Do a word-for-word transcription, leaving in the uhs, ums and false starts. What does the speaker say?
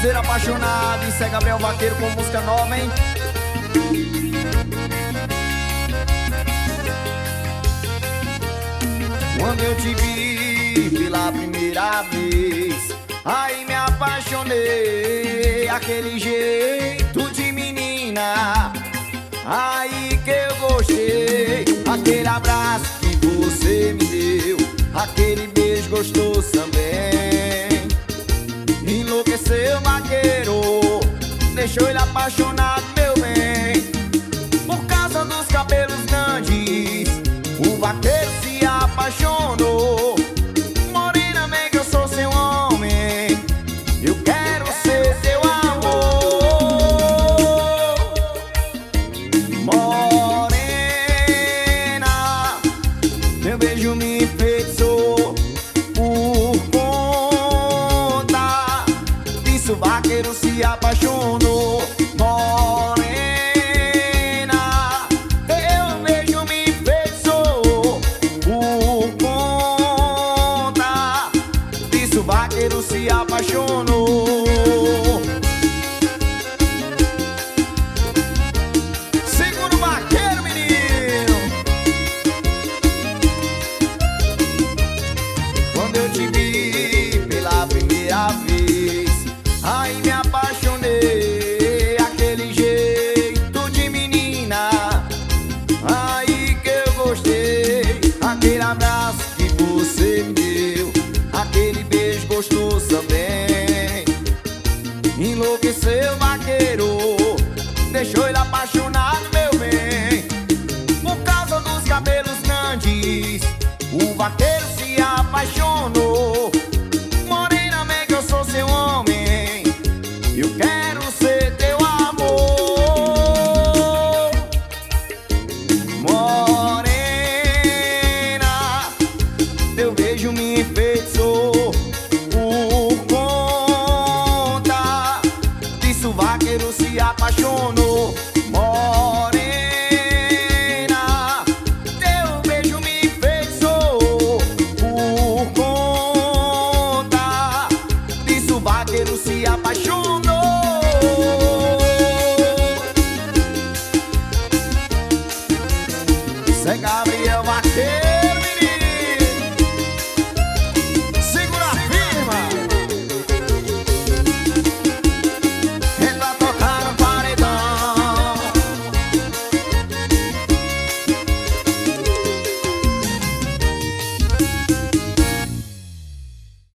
Ser apaixonado, isso é Gabriel Vaqueiro com música nova, hein? Quando eu te vi pela primeira vez, aí me apaixonei. Aquele jeito de menina, aí que eu gostei. Aquele abraço que você me deu, aquele beijo gostoso também. Enlouqueceu o vaqueiro, deixou ele apaixonado, meu bem. Por causa dos cabelos grandes, o vaqueiro se apaixonou. Morena, bem que eu sou seu homem, eu quero ser seu amor. Morena, meu beijo me enfeitiçou. Por conta disso o vaqueiro se apaixonou. Morena, teu beijo me enfeitiçou. Por conta disso o vaqueiro se apaixonou. Segura o vaqueiro, menino. Quando eu te vi pela primeira vez, aí me apaixonei. Aquele jeito de menina, aí que eu gostei. Aquele abraço que você me deu, aquele beijo gostoso também. Enlouqueceu o vaqueiro, deixou ele apaixonado, meu bem. Por causa dos cabelos grandes, o vaqueiro se apaixonou. Morena, bem que eu sou seu homem, eu quero ser teu amor. Morena, teu beijo me enfeitiçou.